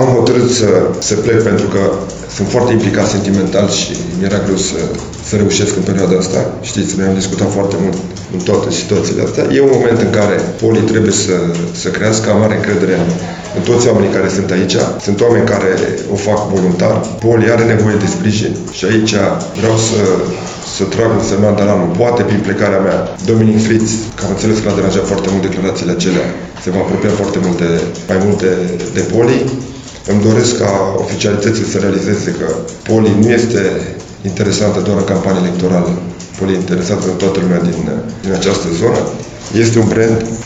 Am hotărât să plec pentru că sunt foarte implicat sentimental și mi-era greu să reușesc în perioada asta. Știți, noi am discutat foarte mult în toate situațiile astea. E un moment în care Poli trebuie să crească, am mare încredere în toți oamenii care sunt aici. Sunt oameni care o fac voluntar. Poli are nevoie de sprijin și aici vreau să trag un semnal de alarmă. Poate prin plecarea mea, Dominic Fritz, că am înțeles că l-a deranjat foarte mult declarațiile acelea, se va apropia foarte mai multe de Poli. Îmi doresc ca oficialitățile să realizeze că Poli nu este interesantă doar în campanie electorală. Poli e interesată în toată lumea din această zonă. Este un brand